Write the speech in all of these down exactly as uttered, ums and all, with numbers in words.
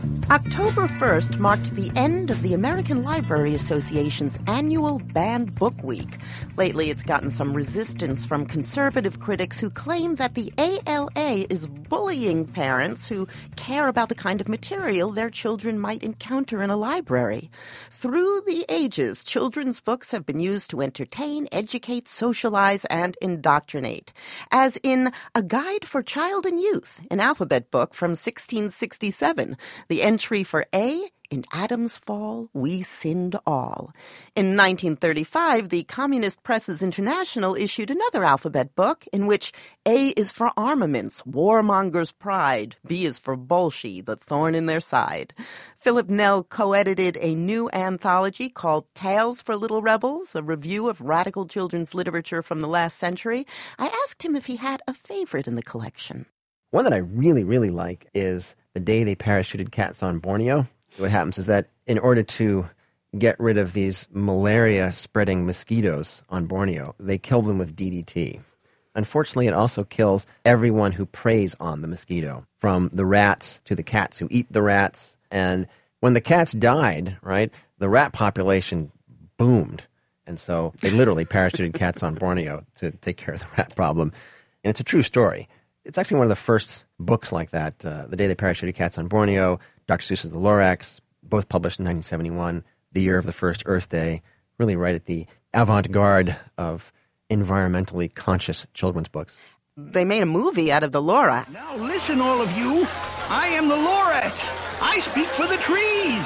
October first marked the end of the American Library Association's annual Banned Book Week. Lately, it's gotten some resistance from conservative critics who claim that the A L A is bullying parents who care about the kind of material their children might encounter in a library. Through the ages, children's books have been used to entertain, educate, socialize, and indoctrinate. As in A Guide for Child and Youth, an alphabet book from sixteen sixty-seven. The entry for A, in Adam's fall, we sinned all. In nineteen thirty-five, the Communist Presses International issued another alphabet book in which A is for armaments, warmonger's pride. B is for Bolshie, the thorn in their side. Philip Nell co-edited a new anthology called Tales for Little Rebels, a review of radical children's literature from the last century. I asked him if he had a favorite in the collection. One that I really, really like is The Day They Parachuted Cats on Borneo. What happens is that in order to get rid of these malaria-spreading mosquitoes on Borneo, they kill them with D D T. Unfortunately, it also kills everyone who preys on the mosquito, from the rats to the cats who eat the rats. And when the cats died, right, the rat population boomed. And so they literally parachuted cats on Borneo to take care of the rat problem. And it's a true story. It's actually one of the first books like that, uh, The Day They Parachuted Cats on Borneo, Doctor Seuss's The Lorax, both published in nineteen seventy-one, the year of the first Earth Day, really right at the avant-garde of environmentally conscious children's books. They made a movie out of The Lorax. Now listen, all of you. I am the Lorax. I speak for the trees.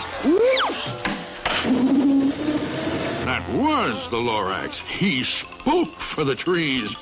That was the Lorax. He spoke for the trees.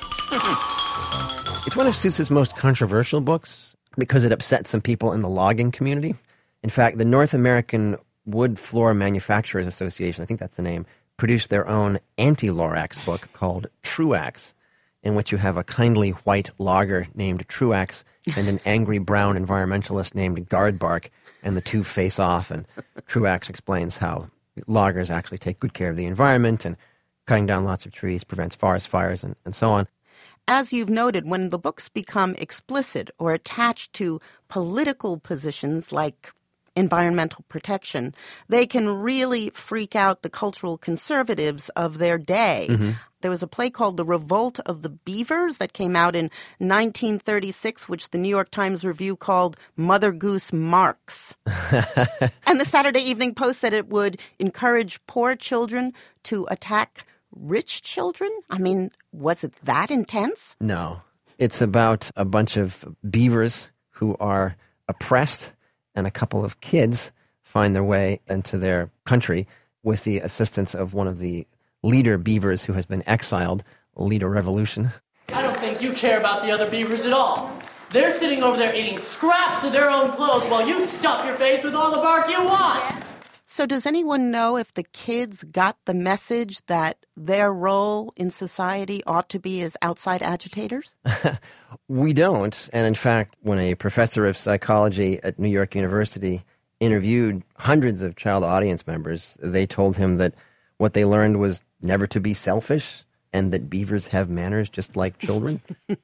It's one of Seuss's most controversial books because it upset some people in the logging community. In fact, the North American Wood Floor Manufacturers Association, I think that's the name, produced their own anti-Lorax book called Truax, in which you have a kindly white logger named Truax and an angry brown environmentalist named Guardbark, and the two face off, and Truax explains how loggers actually take good care of the environment, and cutting down lots of trees prevents forest fires, and, and so on. As you've noted, when the books become explicit or attached to political positions like environmental protection, they can really freak out the cultural conservatives of their day. Mm-hmm. There was a play called The Revolt of the Beavers that came out in nineteen thirty-six, which the New York Times Review called Mother Goose Marks. And the Saturday Evening Post said it would encourage poor children to attack rich children? I mean, was it that intense? No. It's about a bunch of beavers who are oppressed, and a couple of kids find their way into their country with the assistance of one of the leader beavers who has been exiled, lead a revolution. I don't think you care about the other beavers at all. They're sitting over there eating scraps of their own clothes while you stuff your face with all the bark you want. So does anyone know if the kids got the message that their role in society ought to be as outside agitators? We don't. And in fact, when a professor of psychology at New York University interviewed hundreds of child audience members, they told him that what they learned was never to be selfish and that beavers have manners just like children.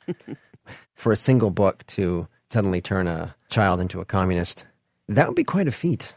For a single book to suddenly turn a child into a communist, that would be quite a feat.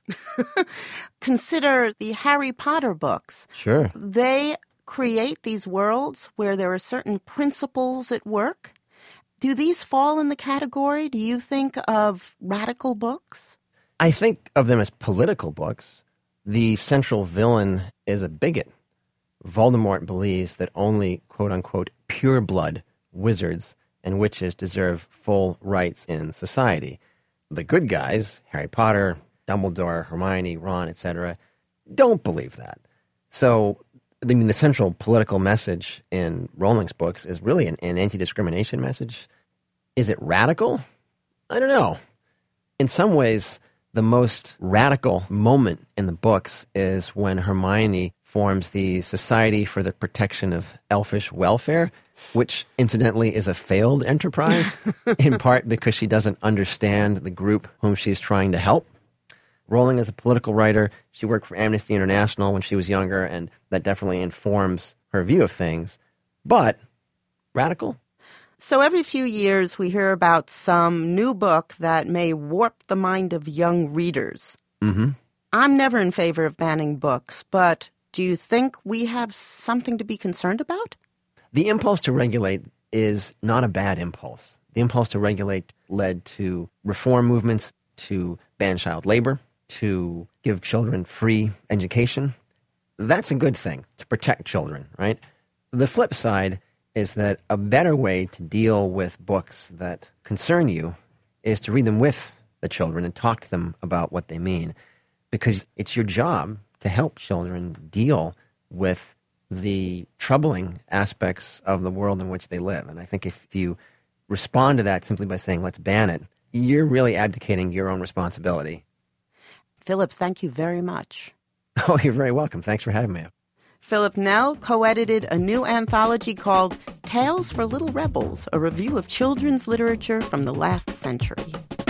Consider the Harry Potter books. Sure. They create these worlds where there are certain principles at work. Do these fall in the category, do you think, of radical books? I think of them as political books. The central villain is a bigot. Voldemort believes that only, quote-unquote, pure-blood wizards and witches deserve full rights in society. The good guys, Harry Potter, Dumbledore, Hermione, Ron, et cetera, don't believe that. So, I mean, the central political message in Rowling's books is really an, an anti-discrimination message. Is it radical? I don't know. In some ways, the most radical moment in the books is when Hermione forms the Society for the Protection of Elfish Welfare, which incidentally is a failed enterprise, in part because she doesn't understand the group whom she's trying to help. Rowling is a political writer. She worked for Amnesty International when she was younger, and that definitely informs her view of things. But radical? So every few years we hear about some new book that may warp the mind of young readers. Mm-hmm. I'm never in favor of banning books, but do you think we have something to be concerned about? The impulse to regulate is not a bad impulse. The impulse to regulate led to reform movements to ban child labor, to give children free education. That's a good thing, to protect children, right? The flip side is that a better way to deal with books that concern you is to read them with the children and talk to them about what they mean, because it's your job to help children deal with the troubling aspects of the world in which they live. And I think if you respond to that simply by saying, let's ban it, you're really abdicating your own responsibility. Philip, thank you very much. Oh, you're very welcome. Thanks for having me. Philip Nell co-edited a new anthology called Tales for Little Rebels, a review of children's literature from the last century.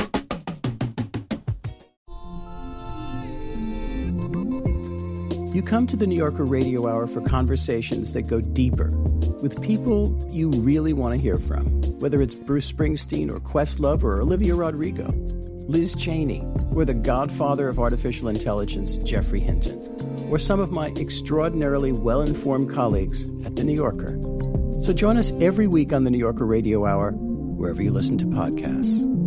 You come to the New Yorker Radio Hour for conversations that go deeper with people you really want to hear from, whether it's Bruce Springsteen or Questlove or Olivia Rodrigo, Liz Cheney, or the godfather of artificial intelligence, Geoffrey Hinton, or some of my extraordinarily well-informed colleagues at The New Yorker. So join us every week on the New Yorker Radio Hour, wherever you listen to podcasts.